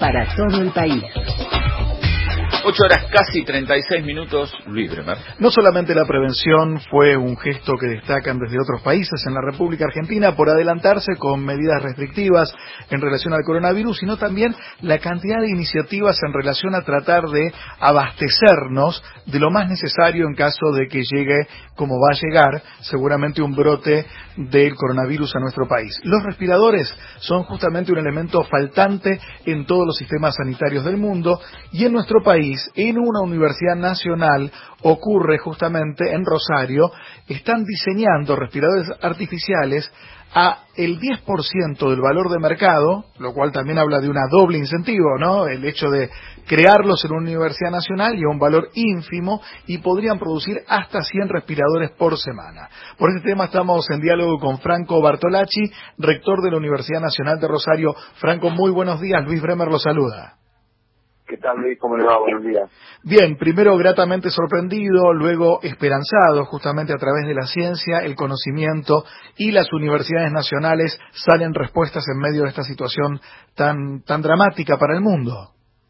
para todo el país. 8 horas casi 36 minutos, Luis Bremer. No solamente la prevención fue un gesto que destacan desde otros países en la República Argentina por adelantarse con medidas restrictivas en relación al coronavirus, sino también la cantidad de iniciativas en relación a tratar de abastecernos de lo más necesario en caso de que llegue, como va a llegar, seguramente un brote del coronavirus a nuestro país. Los respiradores son justamente un elemento faltante en todos los sistemas sanitarios del mundo y en nuestro país, en una universidad nacional, ocurre justamente en Rosario, están diseñando respiradores artificiales a el 10% del valor de mercado, lo cual también habla de una doble incentivo, ¿no? El hecho de crearlos en una universidad nacional y a un valor ínfimo, y podrían producir hasta 100 respiradores por semana. Por este tema estamos en diálogo con Franco Bartolacci, rector de la Universidad Nacional de Rosario. Franco, muy buenos días, Luis Bremer lo saluda. ¿Qué tal, Luis? ¿Cómo le va? Buenos días. Bien, primero gratamente sorprendido, luego esperanzado, justamente a través de la ciencia, el conocimiento y las universidades nacionales salen respuestas en medio de esta situación tan dramática para el mundo.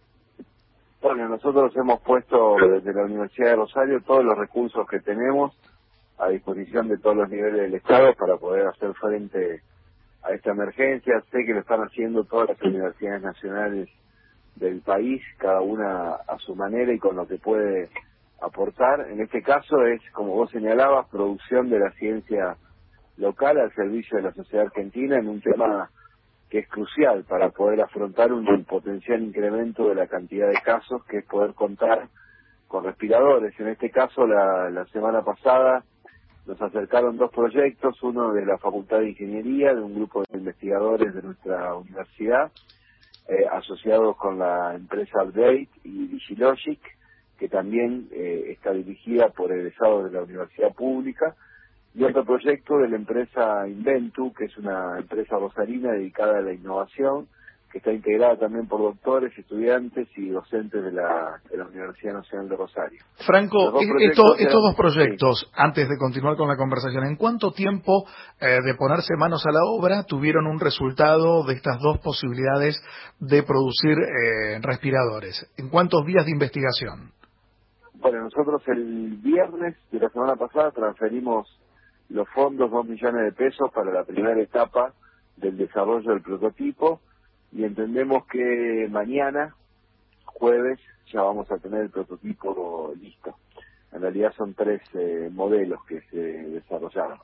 Bueno, nosotros hemos puesto desde la Universidad de Rosario todos los recursos que tenemos a disposición de todos los niveles del Estado para poder hacer frente a esta emergencia. Sé que lo están haciendo todas las universidades nacionales del país, cada una a su manera y con lo que puede aportar. En este caso es, como vos señalabas, producción de la ciencia local al servicio de la sociedad argentina en un tema que es crucial para poder afrontar un potencial incremento de la cantidad de casos, que es poder contar con respiradores. En este caso, la semana pasada nos acercaron dos proyectos, uno de la Facultad de Ingeniería, de un grupo de investigadores de nuestra universidad, asociados con la empresa Update y Digilogic, que también está dirigida por egresados de la universidad pública, y otro proyecto de la empresa Inventu, que es una empresa rosarina dedicada a la innovación, que está integrada también por doctores, estudiantes y docentes de la Universidad Nacional de Rosario. Franco, estos dos proyectos, sí. Antes de continuar con la conversación, ¿en cuánto tiempo de ponerse manos a la obra tuvieron un resultado de estas dos posibilidades de producir respiradores? ¿En cuántos días de investigación? Bueno, nosotros el viernes de la semana pasada transferimos los fondos, 2 millones de pesos para la primera etapa del desarrollo del prototipo, y entendemos que mañana, jueves, ya vamos a tener el prototipo listo. En realidad son 3 modelos que se desarrollaron.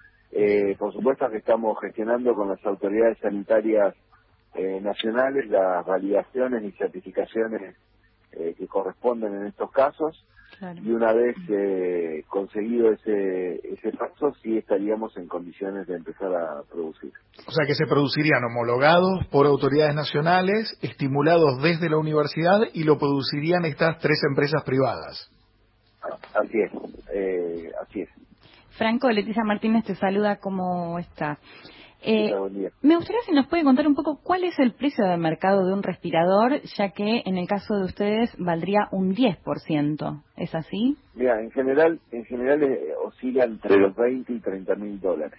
Por supuesto que estamos gestionando con las autoridades sanitarias nacionales las validaciones y certificaciones que corresponden en estos casos. Claro. Y una vez conseguido ese paso, sí estaríamos en condiciones de empezar a producir. O sea que se producirían homologados por autoridades nacionales, estimulados desde la universidad, y lo producirían estas 3 empresas privadas. Así es, así es. Franco, Leticia Martínez te saluda, ¿cómo está? Buen día. Me gustaría si nos puede contar un poco cuál es el precio de mercado de un respirador, ya que en el caso de ustedes valdría un 10%, ¿es así? Mira, en general oscila entre los 20 y 30 mil dólares.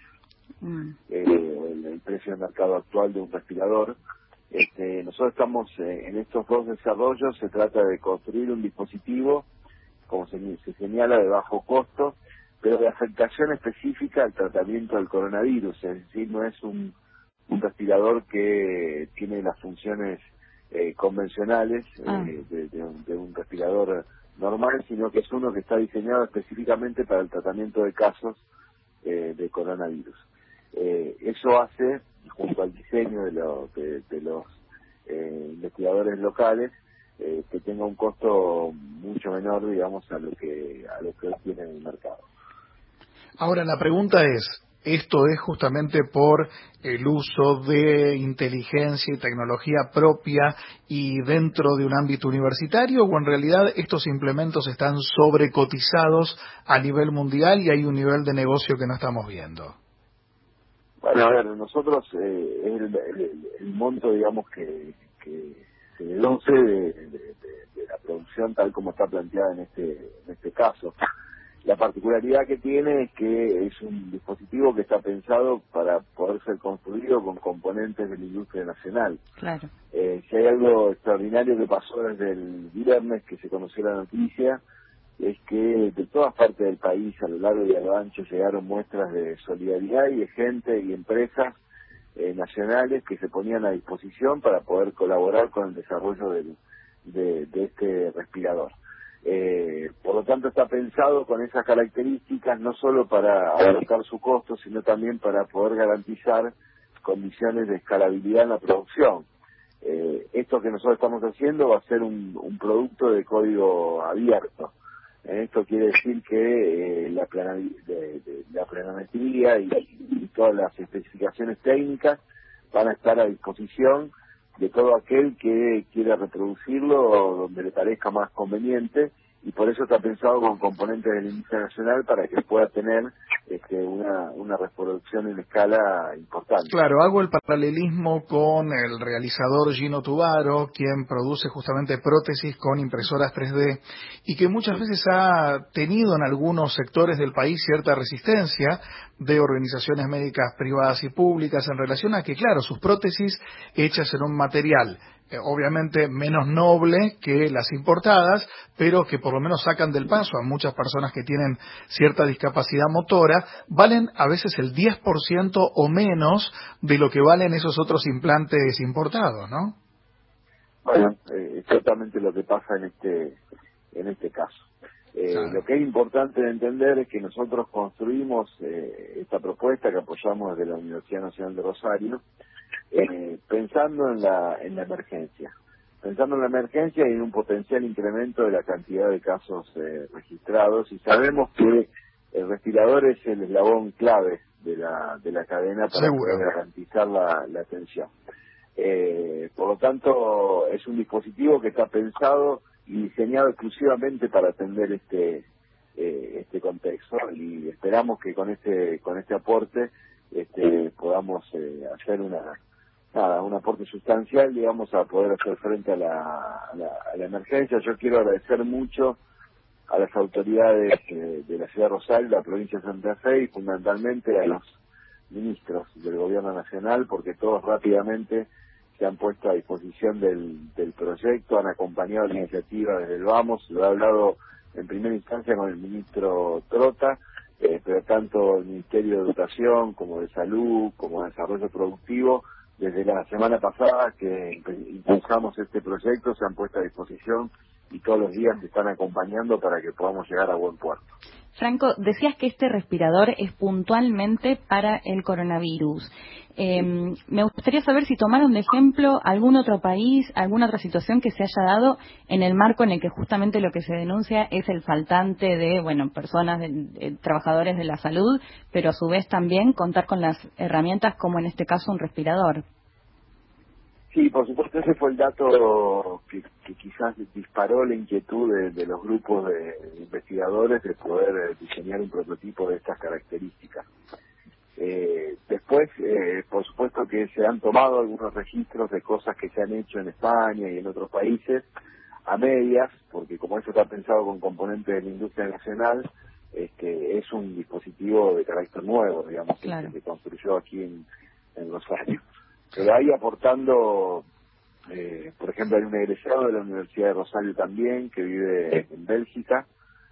El precio de mercado actual de un respirador. Nosotros estamos en estos dos desarrollos. Se trata de construir un dispositivo, como se señala, de bajo costo, pero de afectación específica al tratamiento del coronavirus. Es decir, no es un respirador que tiene las funciones convencionales de un respirador normal, sino que es uno que está diseñado específicamente para el tratamiento de casos de coronavirus. Eso hace, junto al diseño de los investigadores locales, que tenga un costo mucho menor, digamos, a lo que hoy tiene en el mercado. Ahora, la pregunta es, ¿esto es justamente por el uso de inteligencia y tecnología propia y dentro de un ámbito universitario, o en realidad estos implementos están sobrecotizados a nivel mundial y hay un nivel de negocio que no estamos viendo? Bueno, a ver, nosotros el monto, digamos, que se deduce de la producción tal como está planteada en este caso. La particularidad que tiene es que es un dispositivo que está pensado para poder ser construido con componentes de la industria nacional. Claro. Si hay algo extraordinario que pasó desde el viernes que se conoció la noticia, es que de todas partes del país, a lo largo y a lo ancho, llegaron muestras de solidaridad y de gente y empresas nacionales que se ponían a disposición para poder colaborar con el desarrollo de este respirador. Por lo tanto, está pensado con esas características no solo para abaratar su costo, sino también para poder garantizar condiciones de escalabilidad en la producción. Esto que nosotros estamos haciendo va a ser un producto de código abierto. Esto quiere decir que la planimetría y todas las especificaciones técnicas van a estar a disposición de todo aquel que quiera reproducirlo donde le parezca más conveniente, y por eso está pensado con componentes de la industria nacional para que pueda tener una reproducción en escala importante. Claro, hago el paralelismo con el realizador Gino Tubaro, quien produce justamente prótesis con impresoras 3D y que muchas veces ha tenido en algunos sectores del país cierta resistencia de organizaciones médicas privadas y públicas en relación a que, claro, sus prótesis hechas en un material obviamente menos noble que las importadas, pero que por lo menos sacan del paso a muchas personas que tienen cierta discapacidad motora, valen a veces el 10% o menos de lo que valen esos otros implantes importados, ¿no? Bueno, exactamente lo que pasa en este caso. Claro. Lo que es importante de entender es que nosotros construimos esta propuesta que apoyamos desde la Universidad Nacional de Rosario, pensando en la emergencia. Pensando en la emergencia y en un potencial incremento de la cantidad de casos registrados, y sabemos que el respirador es el eslabón clave de la cadena para poder garantizar la atención. Por lo tanto, es un dispositivo que está pensado y diseñado exclusivamente para atender este contexto, y esperamos que con este aporte podamos hacer un aporte sustancial, digamos, a poder hacer frente a la emergencia. Yo quiero agradecer mucho a las autoridades de la ciudad de Rosario, la provincia de Santa Fe, y fundamentalmente a los ministros del gobierno nacional, porque todos rápidamente se han puesto a disposición del proyecto, han acompañado la iniciativa desde el vamos. Lo he hablado en primera instancia con el ministro Trota, pero tanto el Ministerio de Educación como de Salud, como de Desarrollo Productivo, desde la semana pasada que impulsamos este proyecto, se han puesto a disposición y todos los días se están acompañando para que podamos llegar a buen puerto. Franco, decías que este respirador es puntualmente para el coronavirus. Me gustaría saber si tomaron de ejemplo algún otro país, alguna otra situación que se haya dado en el marco en el que justamente lo que se denuncia es el faltante de, personas, trabajadores de la salud, pero a su vez también contar con las herramientas como en este caso un respirador. Sí, por supuesto, ese fue el dato que quizás disparó la inquietud de los grupos de investigadores de poder diseñar un prototipo de estas características. Después, por supuesto que se han tomado algunos registros de cosas que se han hecho en España y en otros países a medias, porque como eso está pensado con componentes de la industria nacional, es un dispositivo de carácter nuevo, digamos, claro, que se construyó aquí en Rosario. Pero ahí aportando, por ejemplo, hay un egresado de la Universidad de Rosario también, que vive en Bélgica,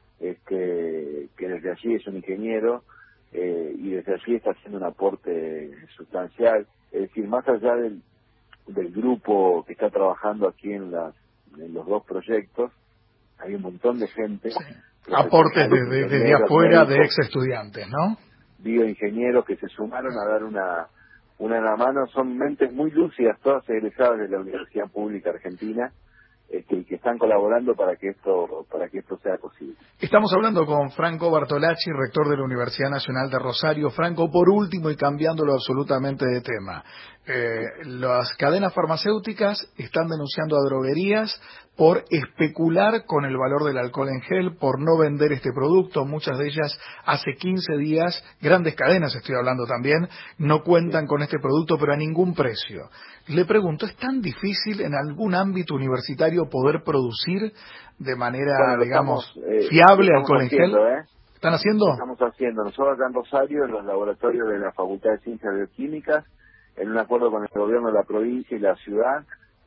que desde allí es un ingeniero, y desde allí está haciendo un aporte sustancial. Es decir, más allá del grupo que está trabajando aquí en los dos proyectos, hay un montón de gente. Sí. Aportes desde afuera, médicos, de ex estudiantes, ¿no? Bioingenieros que se sumaron a dar una en la mano. Son mentes muy lúcidas, todas egresadas de la Universidad Pública Argentina, que están colaborando para que esto sea posible. Estamos hablando con Franco Bartolacci, rector de la Universidad Nacional de Rosario. Franco, por último y cambiándolo absolutamente de tema, las cadenas farmacéuticas están denunciando a droguerías por especular con el valor del alcohol en gel, por no vender este producto. Muchas de ellas hace 15 días, grandes cadenas estoy hablando también, no cuentan con este producto, pero a ningún precio. Le pregunto, ¿es tan difícil en algún ámbito universitario poder producir de manera, fiable alcohol en gel? ¿Están haciendo? Estamos haciendo. Nosotros acá en Rosario, en los laboratorios de la Facultad de Ciencias Bioquímicas, en un acuerdo con el gobierno de la provincia y la ciudad,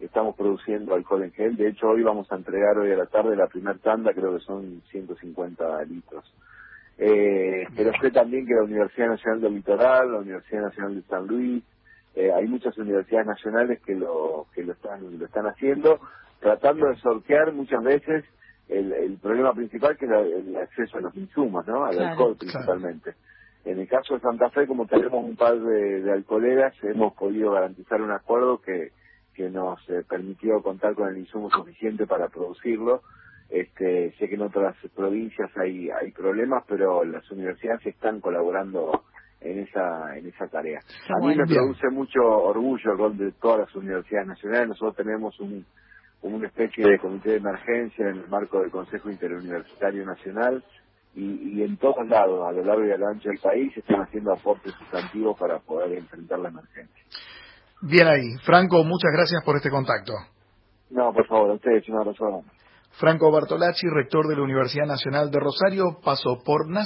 estamos produciendo alcohol en gel. De hecho, hoy vamos a entregar hoy a la tarde la primera tanda, creo que son 150 litros. Pero sé también que la Universidad Nacional del Litoral, la Universidad Nacional de San Luis, hay muchas universidades nacionales que lo están haciendo, tratando de sortear muchas veces el problema principal, que es el acceso a los insumos, ¿no? Al alcohol principalmente. En el caso de Santa Fe, como tenemos un par de alcoholeras, hemos podido garantizar un acuerdo que nos permitió contar con el insumo suficiente para producirlo. Sé que en otras provincias hay problemas, pero las universidades están colaborando en esa tarea. A mí me produce mucho orgullo el rol de todas las universidades nacionales. Nosotros tenemos una especie de comité de emergencia en el marco del Consejo Interuniversitario Nacional, y en todos lados, a lo largo y a lo ancho del país, están haciendo aportes sustantivos para poder enfrentar la emergencia. Bien ahí. Franco, muchas gracias por este contacto. No, por favor, a ustedes, un abrazo. Franco Bartolacci, rector de la Universidad Nacional de Rosario, pasó por